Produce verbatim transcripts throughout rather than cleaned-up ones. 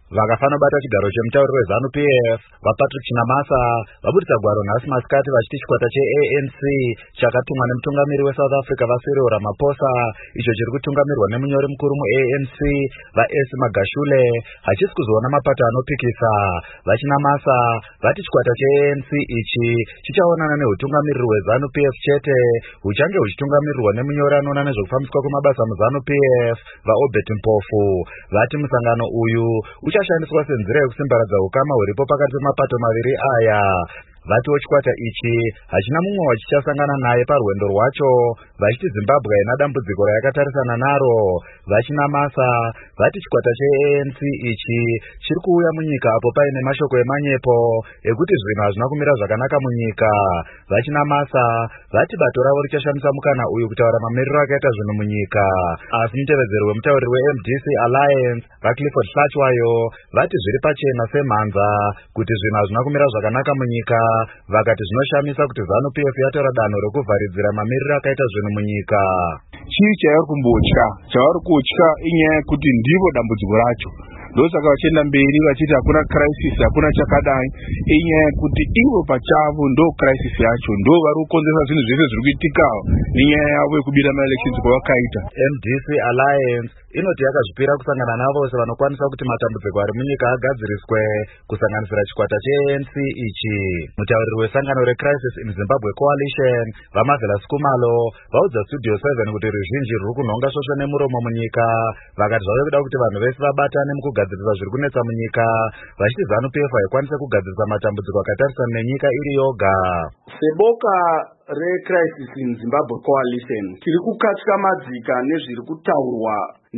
Vakafana bata chigaro chemutauriri weZanu P F vaPatrick Chinamasa vabudisa gwaro nhasi masikati vachiti chikwata cheA N C chakatumwa nemutungamiri weSouth Africa vaCyril Ramaphosa icho chiri kutungamirwa nemunyori mukuru muA N C vaS Magashule hachisi kuzoona mapato anopikisa. VaChinamasa vati chikwata cheA N C ichi chichaonana neutungamiriri weZanu P F chete huchange huchitungamirirwa nemunyori anoona nezvekufambiswa kwemabasa muZanu P F vaObert Mpofu. Vati musangano uyu uchashandiswa senzira yekusimbaradza ukama huripo pakati pemapato maviri aya. Vatiwo chikwata ichi hachina mumwe wachichasangana naye parwendo rwacho, vachiti Zimbabwe haina dambudziko rayakatarisana naro. VaChinamasa vati chikwata cheA N C ichi chiri kuuya munyika apo paine mashoko emanyepo ekuti zvinhu hazvina kumira zvakanaka munyika. VaChinamasa vati bato ravo richashandisa mukana uyu kutaura mamiriro akaita zvinhu munyika. Asi mutevedzeri wemutauriri weM D C Alliance vaClifford Hlachwayo vati zviri pachena semhanza kuti zvinhu hazvina kumira zvakanaka munyika, vakati zvinoshamisa kuti ZANU P F yatora danho rekuvharidzira mamiriro akaita zvinhu munyika. Chii chavari kumbotya? Chavari kutya inyaya yekuti ndivo dambudziko racho. Ndosaka vachienda mberi vachiti hakuna crisis, hakuna chakadai, inyaya yekuti ivo pachavo ndo crisis yacho, ndo vari kukonzeresa zvinhu zvese zviri kuitika nenyaya yavo yekubira maelections kwavakaita. M D C Alliance inoti yakazvipira kusangana navo vose vanokwanisa kuti matambudziko ari munyika agadziriswe, kusanganisira chikwata cheA N C ichi. Mutauriri wesangano reCrisis in Zimbabwe Coalition vaMavela Skumalo vaudza Studio seven kuti ruzhinji ruri kunhonga svosvo nemuromo munyika, vakati zvave kuda kuti vanhu vese vabatane mukugadzirisa zviri kunetsa munyika, vachiti ZANU P F haikwanisa kugadzirisa matambudziko akatarisana nenyika iri yoga. Seboka reCrisis in Zimbabwe Coalition tiri kukatyamadzika nezviri kutaurwa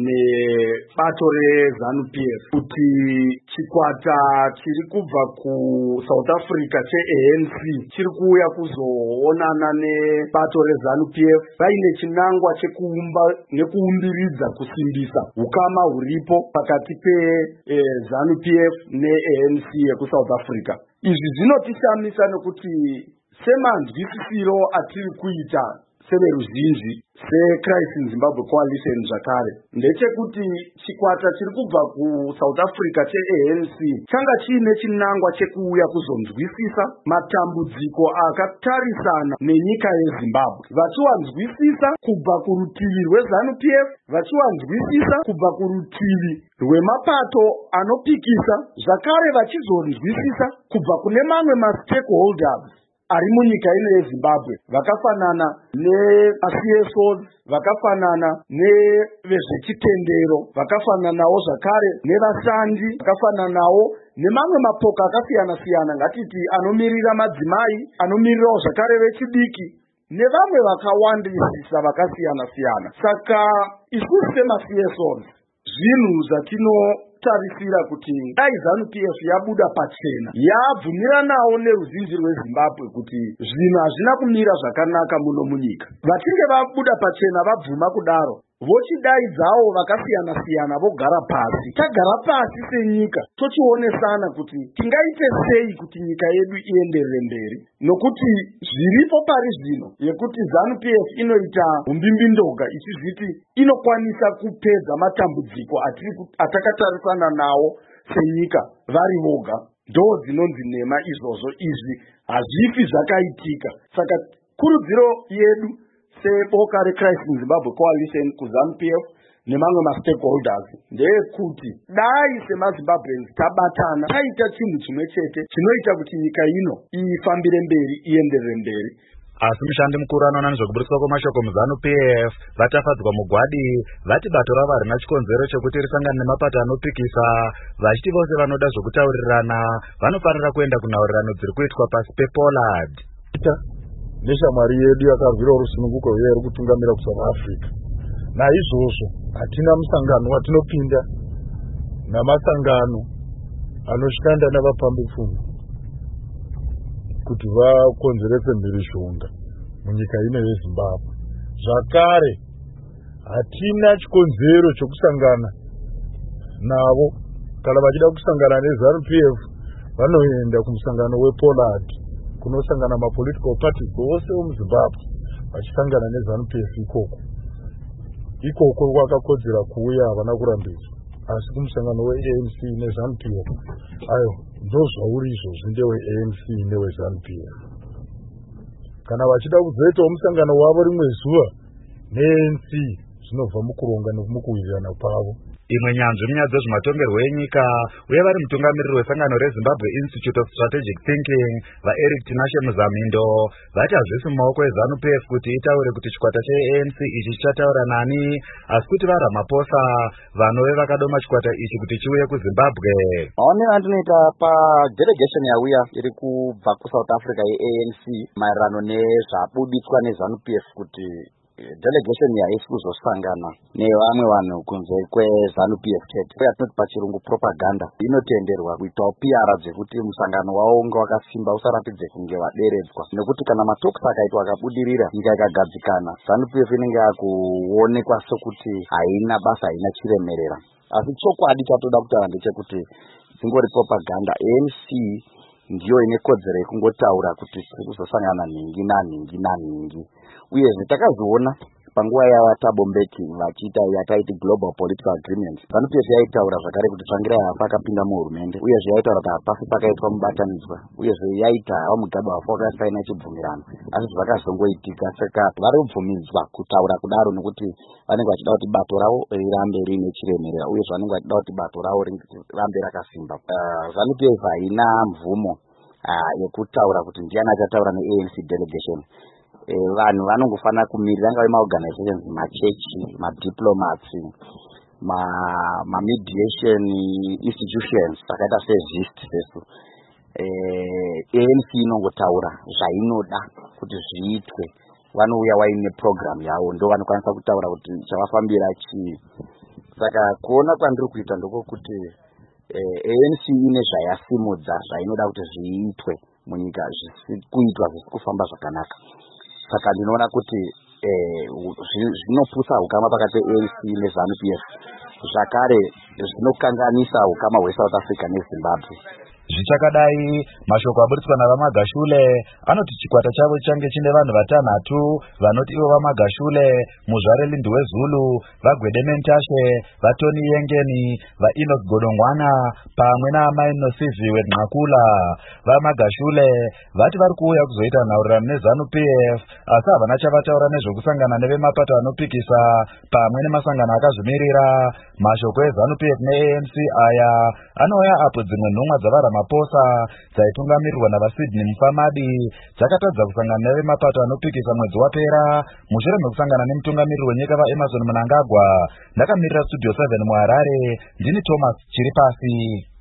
nebato reZANU P F kuti chikwata chiri kubva kuSouth Africa cheA N C chiri kuuya kuzoonana nebato reZANU P F vaine chinangwa chekuumba nekuumbiridza kusimbisa ukama huripo pakati peZANU P F neA N C yekuSouth Africa. Izvi zvinotishamisa nekuti semanzwisisiro atiri kuita severuzhinji seCrisis in Zimbabwe Coalition zvakare ndechekuti chikwata chiri kubva kuSouth Africa cheA N C changa chiine chinangwa chekuuya kuzonzwisisa matambudziko akatarisana nenyika yeZimbabwe, vachiwanzwisisa kubva kurutivi rweZANU P F, vachiwanzwisisa kubva kurutivi rwemapato anopikisa, zvakare vachizonzwisisa kubva kune mamwe mastakeholders ari munyika ino yeZimbabwe vakafanana neC S Os, vakafanana nevezvechitendero, vakafananawo zvakare nevashandi, vakafananawo nemamwe mapoka akasiyana siyana, ngatiti anomirira madzimai, anomirirawo zvakare vechidiki nevamwe vakawandisisa vakasiyana siyana. Saka isusu semaC S Os zvinhu zvatinotarisira kuti dai ZANU P F yabuda pachena yabvumiranawo neruzhinji rweZimbabwe kuti zvinhu hazvina kumira zvakanaka muno munyika, vachinge vabuda pachena vabvuma kudaro vochidaidzawo vakasiyana siyana vogara pasi, tagara pasi senyika tochionesana kuti tingaite sei kuti nyika yedu ienderere mberi, nokuti zviripo pari zvino yekuti ZANU P F inoita umbimbindoga ichizviti inokwanisa kupedza matambudziko atakatarisana nawo senyika vari voga, ndo dzinonzi nhema izvozvo. Izvi hazvifi zvakaitika. Saka kurudziro yedu seboka reCrisis in Zimbabwe Coalition kuZANU P F nemamwe mastakeholders ndeyekuti dai semaZimbabweans tabatana taita chinhu chimwe chete chinoita kuti nyika ino ifambire mberi, ienderere mberi. Asi mushandi mukuru anoona nezvekubudiswa kwemashoko muZANU P F vatafadzwa mugwadi vati bato ravo harina chikonzero chekuti risangane nemapato anopikisa, vachiti vose vanoda zvekutaurirana vanofanira kuenda kunhaurirano dziri kuitwa pasi pePollard. Neshamwari yedu yakarwira rusununguko uye iri kutungamira kuSouth Africa. Naizvozvo hatina musangano watinopinda namasangano anoshanda navapambi pfungwa kuti vakonzerese mhirizhonga munyika ino yeZimbabwe. Zvakare hatina chikonzero chokusangana navo. Kana vachida kusangana neZANU P F vanoenda kumusangano wePollard kunosangana mapolitical parties vose vemuZimbabwe vachisangana neZANU P F ikoko. Ikoko kwakakodzera kuuya havana kurambidzwa. asi kumusangano we-A N C ne-ZANU-P F ayo ndozvauri izvozvi ndewe-A N C newe-ZANU-P F. Kana vachida kuzoitawo musangano wavo rimwe zuva ne-A N C zvinobva mukuronga nemukuwirirana pavo. Imwe nyanzvi munyaya dzezvematongerwo enyika uye vari mutungamiriri wesangano reZimbabwe Institute of Strategic Thinking vaEric Tinashe Muzamindo vati hazvisi mumaoko eZANU-P F kuti itaure kuti chikwata che-A N C ichi chichataura nani, asi kuti vaRamaphosa vanove vakadoma chikwata ichi kuti chiuye kuZimbabwe. Maonero andinoita padelegation yauya iri kubva kuSouth Africa ye-A N C maererano nezvabuditswa neZANU-P F kuti delegation yaisi kuzosangana nevamwe vanhu kunze kweZANU-P F chete. Yatinoti pachirungu propaganda inotenderwa kuitawo P R dzekuti musangano wavo unge wakasimba usaratidze kunge waderedzwa, nekuti kana matoks akaitwa akabudirira nyika ikagadzikana ZANU-P F inenge yakuonekwa sokuti haina basa, haina chiremerera. Asi chokwadi chatoda kutaura ndechekuti dzingori propaganda. A N C ndiyo ine kodzero yekungotaura kuti tiri kuzosangana nhingi nanhingi nanhingi. Uyezve takazoona panguva yavaThabo Mbeki vachiita yataiti global political agreement, ZANU-P F yaitaura zvakare kuti Tsvangirai hafa akapinda muhurumende, uyezve yaitaura kuti hapasi pakaitwa mubatanidzwa, uyezve yaita hawo Mugabe hafa wakasaina chibvumirano. Asi zvakazongoitika saka vari kubvumidzwa kutaura kudaro nekuti vanenge vachida kuti bato ravo rirambe rine chiremerera, uyezve vanenge vachida kuti bato ravo rirambe rakasimba. Uh, ZANU-P F haina mvumo uh, yekutaura kuti ndiani achataura ne-A N C delegation. Vanhu vanongofana kumirira ngave maorganizations, machechi, madiplomats, mamediation institutions zvakaita sezist sesu. A N C inongotaura zvainoda kuti zviitwe, vanouya waine program yavo ndo vanokwanisa kutaura kuti chavafambira chii. Saka kuona kwandiri kuita ndokokuti A N C ine zvayasimudza zvainoda kuti zviitwe munyika zvisi kuitwa zvisi kufamba zvakanaka. Saka ndinoona kuti zvinopusa ukama pakati pe-A N C neZANU-P F, zvakare zvinokanganisa ukama hweSouth Africa neZimbabwe. Zvichakadai, mashoko aburitswa navaMagashule anoti chikwata chavo change chine vanhu vatanhatu vanoti ivo vaMagashule, Muzvare Lindu weZulu, vaGwede Mentashe, vaToni Yengeni, vaEnoch Godongwana pamwe naAmai Nosiviwe Nqakula. VaMagashule vati vari kuuya kuzoita nhaurirano neZANU-P F asi havana chavataura nezvokusangana nevemapato anopikisa pamwe nemasangano akazvimirira. Mashoko eZANU-P F ne-A N C aya anouya apo dzimwe nhumwa dzavaRamaphosa dzaitungamirirwa navaSydney Mufamadi dzakatadza kusangana nevemapato anopikisa mwedzi wapera mushure mekusangana nemutungamiriri wenyika vaEmmerson Mnangagwa. Ndakamirira Studio seven muHarare, ndini Thomas Chiripasi.